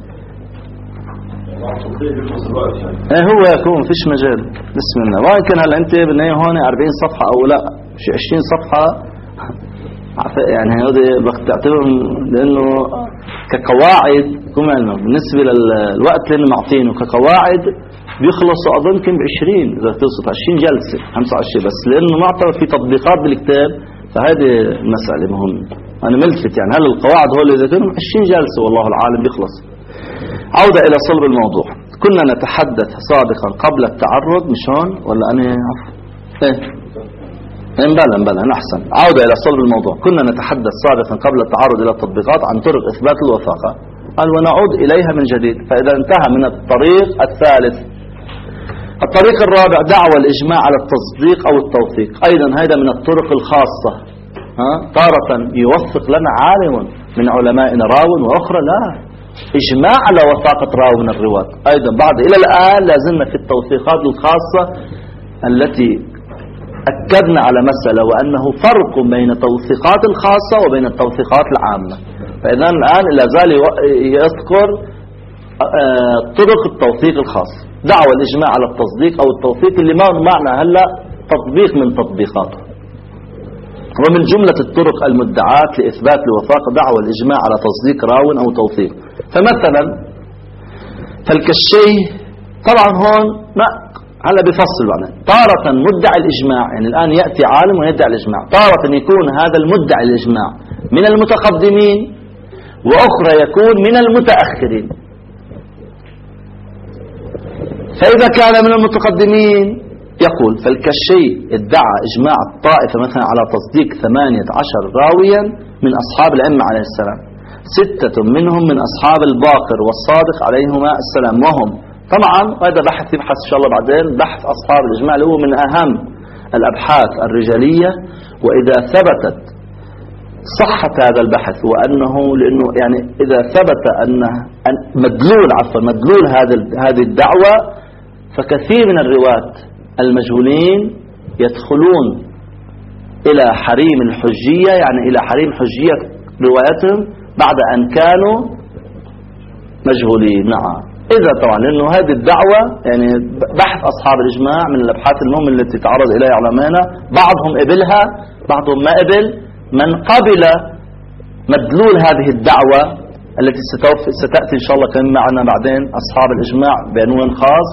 ايه هو يكون فيش مجال. بسم الله. وإن كان هلا أنت بالنهاية هون أربعين صفحة أو لا شيء عشرين صفحة يعني هذا بتعتبرهم، لأنه كقواعد كم بالنسبة للوقت اللي معطينه كقواعد بيخلصوا أظن كم بعشرين، إذا توصل عشرين جلسة خمسة وعشرين بس، لأنه معطى في تطبيقات بالكتاب، فهذه المسألة مهمة. أنا ملفت يعني هل القواعد هو اللي ذكرهم عشرين جلسة والله العالم بيخلص. عودة إلى صلب الموضوع. كنا نتحدث سابقا قبل التعرض مش هون ولا أنا عفوا إيه إيه بلا بلا أحسن. عودة إلى صلب الموضوع. كنا نتحدث سابقا قبل التعرض إلى التطبيقات عن طرق إثبات الوثاقة، قال ونعود إليها من جديد. فإذا انتهى من الطريق الثالث. الطريق الرابع دعوى الإجماع على التصديق أو التوثيق، أيضا هذا من الطرق الخاصة. ها تارة يوثق لنا عالم من علمائنا راو، وأخرى لا إجماع على وثاقة راو من الرواة. أيضا بعد إلى الآن لازلنا في التوثيقات الخاصة التي أكدنا على مسألة، وأنه فرق بين التوثيقات الخاصة وبين التوثيقات العامة. فإذا الآن لا زال يذكر طرق التوثيق الخاص. دعوى الإجماع على التصديق أو التوثيق اللي ما معنى هلأ تطبيق من تطبيقاته. ومن جملة الطرق المدعاة لإثبات الوثاقة دعوى الإجماع على تصديق راو أو توثيق. فمثلا فالكشي طبعا هون ما هلا بفصل بعدين. تارة مدعي الإجماع، يعني الآن يأتي عالم ويدعي الإجماع، تارة يكون هذا المدعي الإجماع من المتقدمين، وأخرى يكون من المتأخرين. فإذا كان من المتقدمين يقول فالكشي ادعى إجماع الطائفة مثلا على تصديق ثمانية عشر راويا من أصحاب الأئمة عليه السلام، ستة منهم من أصحاب الباقر والصادق عليهما السلام، وهم طبعا هذا بحث يبحث إن شاء الله بعدين بحث أصحاب الإجماع اللي هو من أهم الأبحاث الرجالية. وإذا ثبتت صحة هذا البحث وأنه لأنه يعني إذا ثبت أن مدلول عفوا مدلول هذا هذه الدعوة، فكثير من الرواة المجهولين يدخلون إلى حريم الحجية، يعني إلى حريم حجية روايتهم بعد أن كانوا مجهولين. نعم إذا طبعا لأنه هذه الدعوة يعني بحث أصحاب الإجماع من الأبحاث المهمة التي تعرض إليها علماءنا، بعضهم قبلها بعضهم ما قبل. من قبل مدلول هذه الدعوة التي ستأتي إن شاء الله كان معنا بعدين أصحاب الإجماع بعنوان خاص،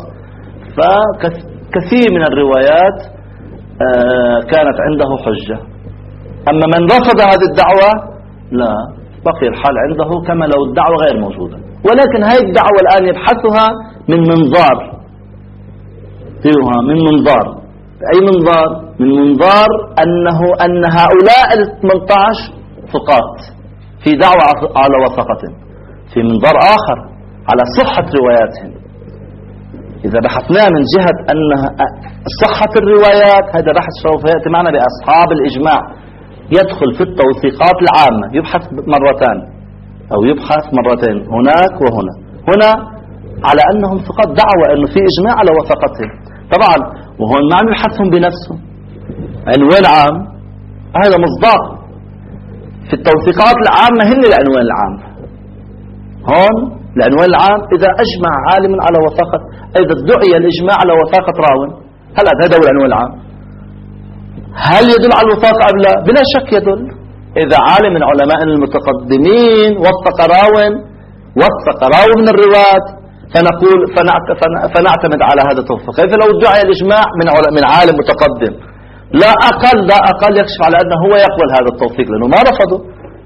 فكثير من الروايات كانت عنده حجة. أما من رفض هذه الدعوة لا، بقي الحال عنده كما لو الدعوة غير موجودة. ولكن هذه الدعوة الآن يبحثها من منظار فيها من منظار أي منظار؟ من منظار أنه أن هؤلاء الثمانية عشر ثقات في دعوة على وثاقتهم، في منظار آخر على صحة رواياتهم. إذا بحثنا من جهة أن صحة الروايات، هذا بحث سوف يأتي معنا بأصحاب الإجماع، يدخل في التوثيقات العامة، يبحث مرتان أو يبحث مرتين هناك وهنا. هنا على أنهم ثقات دعوة أنه في إجماع على وثاقتهم طبعا، وهون ما عم يبحثهم بنفسهم. عنوان عام هذا مصداق في التوثيقات العامة، هن العنوان العام. هون العنوان العام إذا أجمع عالم على وثاقة، إذا ادعي الإجماع على وثاقة راو، هل هذا هو العنوان العام؟ هل يدل على الوثاقة أم لا؟ بلا شك يدل. إذا عالم من علماء المتقدمين وثق راو وثق راو من الرواة، فنقول فنعتمد على هذا التوفيق. كيف لو ادعي الإجماع من من عالم متقدم لا أقل لا أقل يكشف على أنه هو يقبل هذا التوفيق لأنه ما رفضه.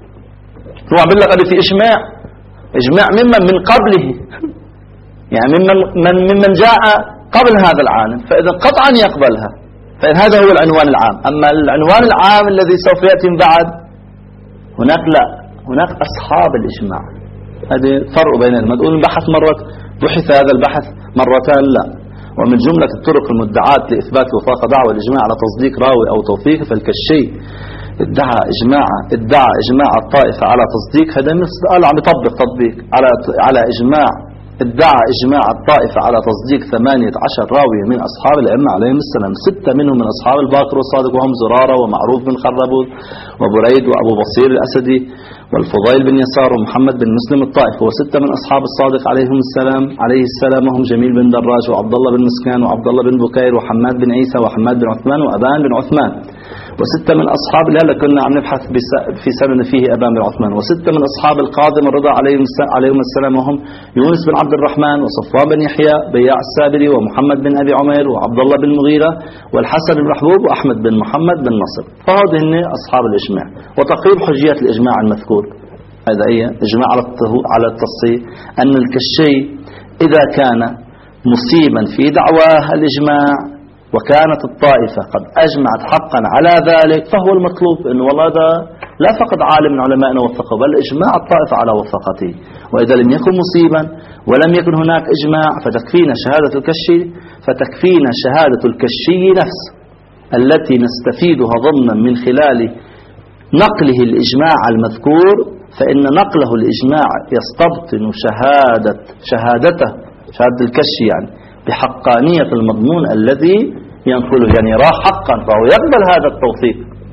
هو عم بيقول لك في إجماع إجماع ممن من قبله يعني ممن من ممن جاء قبل هذا العالم، فإذا قطعا يقبلها. فإن هذا هو العنوان العام. أما العنوان العام الذي سوف يأتي من بعد هناك لا هناك أصحاب الإجماع. هذا فرق بين المدعو البحث مرة بحث هذا البحث مرتان لا. ومن جملة الطرق المدعاة لإثبات وفاق دعوة الإجماع على تصديق راوي أو توثيق فالكشي ادعى إجماع ادعى إجماع الطائفة على تصديق هذا قال عم يطبق تطبيق على على إجماع ادعى إجماع الطائفة على تصديق ثمانية عشر راوي من أصحاب الأئمة عليهم السلام، ستة منهم من أصحاب الباقر والصادق وهم زرارة ومعروف بن خربوذ وبريد وأبو بصير الأسدي والفضيل بن يسار ومحمد بن مسلم الطائفي، وستة من أصحاب الصادق عليهم السلام عليه السلام وهم جميل بن دراج وعبد الله بن مسكان وعبد الله بن بكير وحماد بن عيسى وحماد بن عثمان وأبان بن عثمان، وستة من أصحاب هلا كنا عم نبحث في سند فيه أبان بن عثمان، وستة من أصحاب القاضم الرضا عليهم عليهم السلام وهم يونس بن عبد الرحمن وصفوان بن يحيى بياع السابري ومحمد بن أبي عمير وعبد الله بن مغيرة والحسن بن محبوب وأحمد بن محمد بن نصر. فهذه أصحاب الإجماع. وتقريب حجية الإجماع المذكور هذا أي إجماع على التصحيح أن الكشي إذا كان مصيبا في دعواه الإجماع وكانت الطائفة قد أجمعت حقا على ذلك فهو المطلوب. إنه والله هذا لا فقط عالم من علمائنا وفقه بل إجماع الطائفة على وفقته. وإذا لم يكن مصيبا ولم يكن هناك إجماع فتكفينا شهادة الكشي فتكفينا شهادة الكشي نفسه التي نستفيدها ضمنا من خلال نقله الإجماع المذكور، فإن نقله الإجماع يستبطن شهادة شهادته شهادة الكشي يعني بحقانية المضمون الذي ينقله، يعني يراه حقا فهو يقبل هذا التوثيق.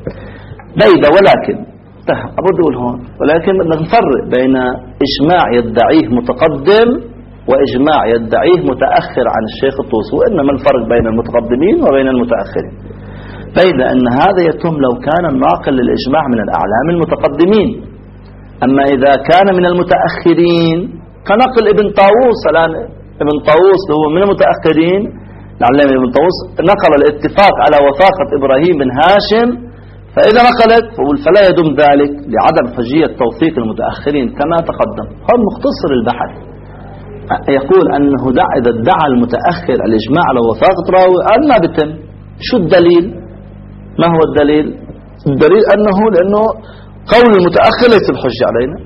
بيدا ولكن أبدو أقول هون ولكن نفرق بين إجماع يدعيه متقدم وإجماع يدعيه متأخر عن الشيخ الطوسي، وإنما الفرق بين المتقدمين وبين المتأخرين. بيدا أن هذا يتم لو كان الناقل للإجماع من الأعلام المتقدمين. أما إذا كان من المتأخرين كنقل ابن طاووس، الآن ابن طاووس هو من المتأخرين العلامة ابن طاووس نقل الاتفاق على وثاقة إبراهيم بن هاشم، فإذا نقلت فلا يدوم ذلك لعدم حجية توثيق المتأخرين كما تقدم. هو مختصر البحث يقول أنه إذا ادعى المتأخر الإجماع على وثاقة راوي ما بتم. شو الدليل؟ ما هو الدليل؟ الدليل أنه لأنه قول المتأخر ليس بحجة علينا،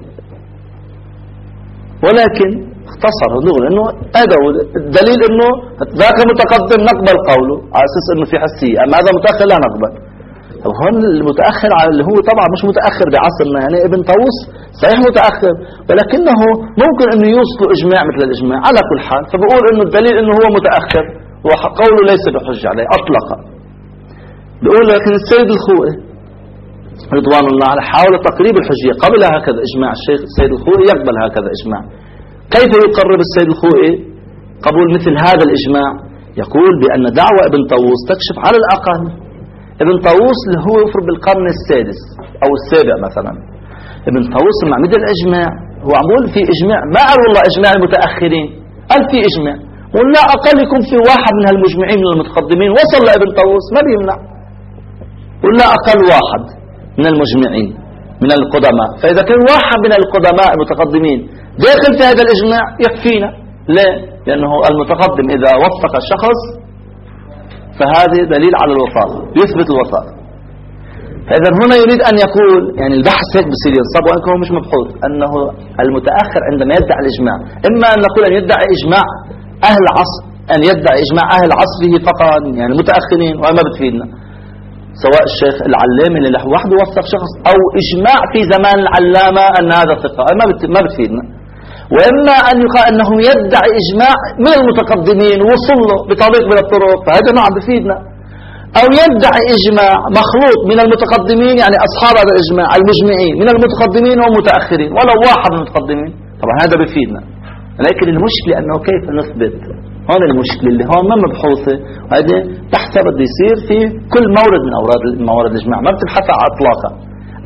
ولكن اختصر نقول انه هذا الدليل انه ذاك متقدم نقبل قوله على اساس انه في حسيه، اما هذا متاخر لا نقبل. طب هون المتاخر على اللي هو طبعا مش متاخر بعصرنا، يعني ابن طاووس صحيح متاخر ولكنه ممكن انه يوصل اجماع مثل الاجماع على كل حال، فبقول انه الدليل انه هو متاخر وقوله ليس بحجه عليه اطلقا. بقول لكن السيد الخوئي رضوان الله عليه حاول تقريب الحجيه قبل هكذا اجماع الشيخ السيد الخوئي يقبل هكذا اجماع. كيف يقرب السيد الخوئي قبول مثل هذا الإجماع؟ يقول بأن دعوة ابن طاووس تكشف على الأقل. ابن طاووس اللي هو يفرق بالقرن السادس أو السابع مثلا. ابن طاووس مع مدى الإجماع هو عمول في إجماع ما قال والله إجماع المتأخرين، قال في إجماع ولا أقل يكون في واحد من هالمجمعين من المتقدمين وصل لابن طاووس ما بيمنع، ولا أقل واحد من المجمعين من القدماء. فإذا كان واحد من القدماء المتقدمين داخل في هذا الإجماع يكفينا. ليه؟ لأنه المتقدم إذا وفق الشخص فهذا دليل على الوفاق يثبت الوفاق. فإذا هنا يريد أن يقول يعني البحث هيك بصير ينصب وإن كان مش مبحوث أنه المتأخر عندما يدعي الإجماع إما أن نقول أن يدعي إجماع أهل عصر أن يدعي إجماع أهل عصره فقط يعني متأخرين وما بتفيدنا، سواء الشيخ العلامة اللي وحده وثق شخص أو إجماع في زمان العلامة أن هذا ثقة ما بتفيدنا. وإما أن يقال أنه يدعي إجماع من المتقدمين وصل له بطريق من الطرق فهذا ما عم بفيدنا، أو يدعي إجماع مخلوط من المتقدمين يعني أصحاب هذا الإجماع المجمعين من المتقدمين ومتأخرين ولو واحد من المتقدمين طبعا هذا بفيدنا. لكن المشكلة أنه كيف نثبت، هون المشكلة اللي هون ما مبحوثة، وهذا بحث بده يصير في كل مورد من أوراد موارد الإجماع ما بتبحث على إطلاقها.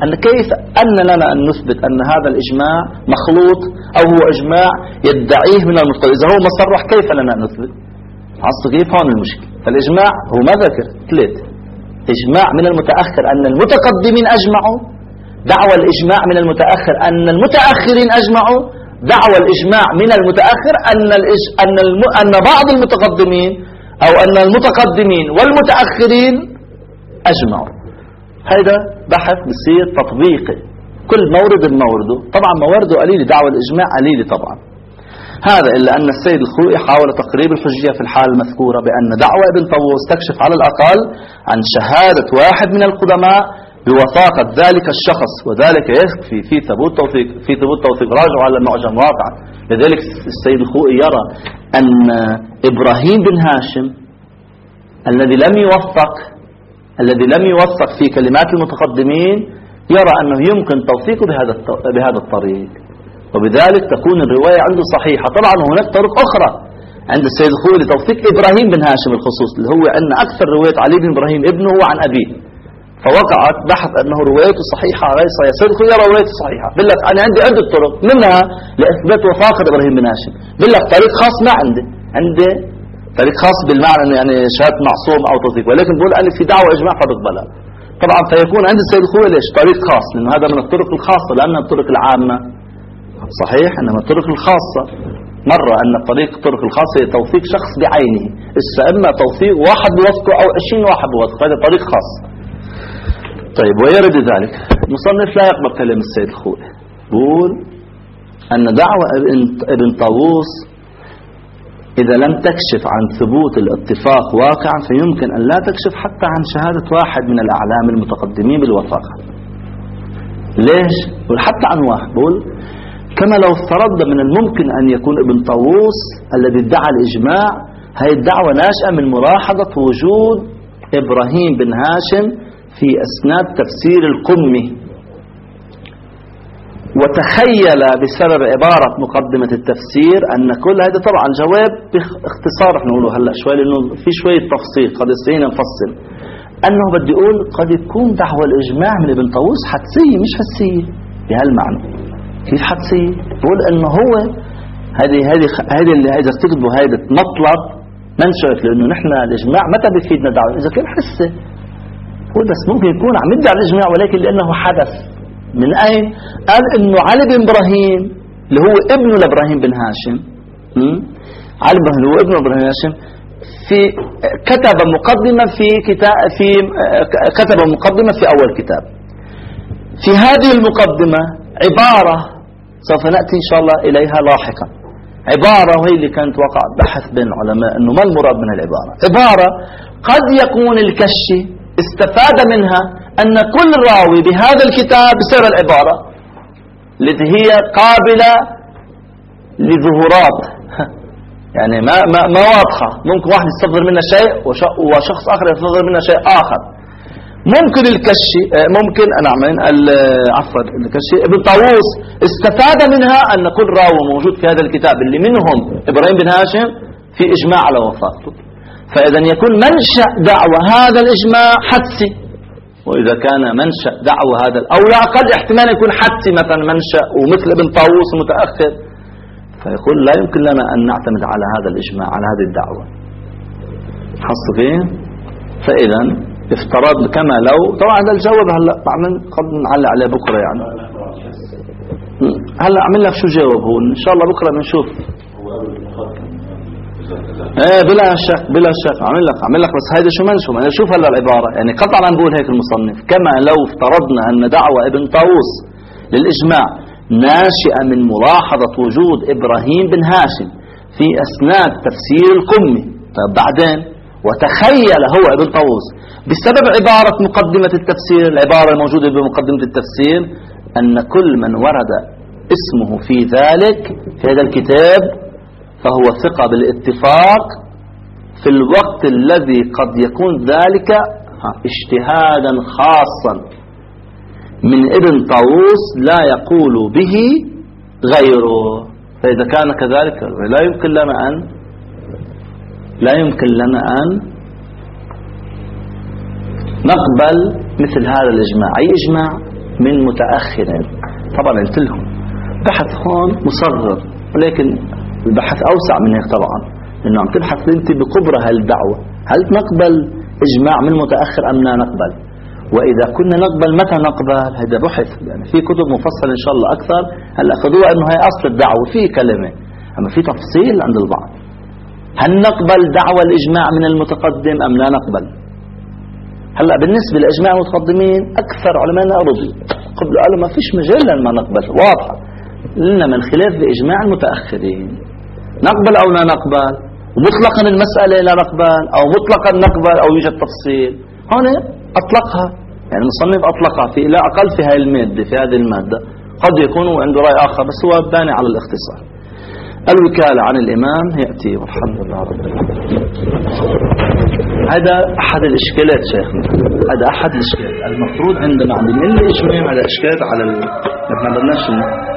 أن كيف أن لنا أن نثبت أن هذا الإجماع مخلوط أو هو إجماع يدعيه من المتقدمين؟ إذا هو مصرح كيف لنا أن نثبت؟ عصر كيف هون المشكلة. فالإجماع هو ما ذكر ثلاث إجماع من المتأخر أن المتقدمين أجمعوا، دعوى الإجماع من المتأخر أن المتأخرين أجمعوا، دعوى الإجماع من المتأخر أن الإج... أن الم... أن بعض المتقدمين أو أن المتقدمين والمتأخرين أجمعوا. هذا بحث بصير تطبيقي، كل مورد بمورده. طبعا موارده قليلة، دعوى الإجماع قليلة طبعا. هذا إلا أن السيد الخوئي حاول تقريب الحجية في الحالة المذكورة بأن دعوى ابن طاووس تكشف على الأقل عن شهادة واحد من القدماء بوثاقة ذلك الشخص، وذلك يكفي في ثبوت توثيق في ثبوت توثيق راجعوا على المعجم واقعا. لذلك السيد الخوئي يرى أن إبراهيم بن هاشم الذي لم يوثق الذي لم يوثق في كلمات المتقدمين يرى أنه يمكن توثيقه بهذا بهذا الطريق، وبذلك تكون الرواية عنده صحيحة. طبعا هناك طرق أخرى عند السيد الخوئي لتوثيق إبراهيم بن هاشم الخصوص، اللي هو أن أكثر رواية علي بن إبراهيم ابنه هو عن أبيه، فوقعت بحث أنه روايته صحيحة غير صحيحة. السيد الخوئي يرى روايته صحيحة، بقول لك أنا عندي عدة طرق منها لإثبات وثاقة إبراهيم بن هاشم. بقول لك طريق خاص ما عندي عندي طريق خاص بالمعنى أنه يعني شهادة معصوم أو توثيق، ولكن بقول أنا في دعوة إجماع فبقبلها. طبعا فيكون عند السيد الخوئي ليش طريق خاص؟ لأنه هذا من الطرق الخاصة، لأن الطرق العامة صحيح، إنما الطرق الخاصة مرة أن الطريق الطرق الخاصة هي توثيق شخص بعينه، إسا إما توثيق واحد بوثقه أو عشرين واحد بوثقه، هذا طريق خاص. طيب ويرد ذلك المصنف لا يقبل كلام السيد الخوئي، بقول أن دعوة ابن طاووس إذا لم تكشف عن ثبوت الاتفاق واقعا فيمكن أن لا تكشف حتى عن شهادة واحد من الأعلام المتقدمين بالوثاقة. ليش؟ بقول حتى عن واحد، بقول كما لو افترضنا من الممكن أن يكون ابن طاووس الذي ادعى الإجماع هذه الدعوة ناشئة من ملاحظة وجود إبراهيم بن هاشم في أسناد تفسير القمي، وتخيل بسبب عبارة مقدمة التفسير أن كل هذا طبعا جواب باختصار احنا نقوله هلا شوي لأنه في شوية تفصيل قد يستطيعنا نفصل، أنه بدي أقول قد يكون دعوة الإجماع من ابن طاووس حدسية مش حدسية بهالمعنى. كيف حدسية؟ بقول أنه هو هذه هذه هذه اللي إذا تكتبوا هذا مطلب منشأت، لأنه نحن الإجماع متى بيفيدنا دعوة؟ إذا كان حسة هو بس ممكن يكون عم يدعي الإجماع ولكن لأنه حدث. من أين؟ قال إنه علي بن إبراهيم اللي هو ابنه لإبراهيم بن هاشم، علي بن اللي هو ابنه إبراهيم هاشم في كتب مقدمة في كتاب في كتب مقدمة في أول كتاب. في هذه المقدمة عبارة سوف نأتي إن شاء الله إليها لاحقا، عبارة وهي اللي كانت وقع بحث بين العلماء إنه ما المراد من العبارة. عبارة قد يكون الكشي استفاد منها أن كل راوي بهذا الكتاب بسبب العبارة التي هي قابلة لظهورات يعني ما ما ما واضحة، ممكن واحد يستظهر منها شيء وشخص آخر يستظهر منها شيء آخر. ممكن الكشي ممكن أنا عمين عفوا الكشي ابن طاووس استفاد منها أن كل راوي موجود في هذا الكتاب اللي منهم إبراهيم بن هاشم في إجماع على وفاته، فإذا يكون منشأ دعوة هذا الإجماع حدسي. وإذا كان منشأ دعوة هذا أو لا أقل احتمال يكون حدسي مثلا منشأ ومثل ابن طاووس متأخر، فيقول لا يمكن لنا أن نعتمد على هذا الإجماع على هذه الدعوة. حصل فيه؟ فإذا افترض كما لو طبعا هذا الجواب هلا بعمل قد نعلق عليه بكره يعني هلا اعمل لك شو جاوب هو ان شاء الله بكره بنشوف. ايه بلا شك بلا شك اعمل لك اعمل لك بس هيدا شو منشو انا شوف هلا العباره يعني قطعا عم بقول هيك المصنف كما لو افترضنا ان دعوه ابن طاووس للاجماع ناشئه من ملاحظه وجود ابراهيم بن هاشم في اسناد تفسير القمي. طيب بعدين وتخيل هو ابن طاووس بسبب عبارة مقدمة التفسير العبارة الموجودة بمقدمة التفسير أن كل من ورد اسمه في ذلك في هذا الكتاب فهو ثقة بالاتفاق في الوقت الذي قد يكون ذلك اجتهادا خاصا من ابن طاووس لا يقول به غيره. فإذا كان كذلك لا يمكن لنا أن لا يمكن لنا أن نقبل مثل هذا الإجماع. أي إجماع؟ من متأخر. طبعا قلت لهم بحث هون مصغر، ولكن البحث أوسع من هيك طبعا، لأنه عم تبحث أنت بكبرى هالدعوة، هل نقبل إجماع من متأخر أم لا نقبل؟ وإذا كنا نقبل متى نقبل؟ هذا بحث يعني في كتب مفصلة إن شاء الله أكثر هلا أخذوها إنه هي أصل الدعوة في كلمة، أما في تفصيل عند البعض. هل نقبل دعوة الإجماع من المتقدم أم لا نقبل؟ هلا بالنسبة لإجماع المتقدمين أكثر علماءنا رضوا، قبل قالوا ما فيش مجال لما نقبل، واضحة لنا من خلاف بإجماع المتأخرين نقبل أو لا نقبل، ومطلقا المسألة لا نقبل أو مطلقا نقبل أو يوجد تفصيل. هون أطلقها يعني المصنف أطلقها في لا أقل في هذه المادة، في هذه المادة قد يكون عنده رأي آخر بس هو باني على الاختصار. الوكالة عن الإمام يأتي والحمد لله رب العالمين. هذا أحد الإشكالات شيخنا، هذا أحد الإشكالات المفروض عندنا عند الإجماع، هذا إشكال على ال... ما بدناش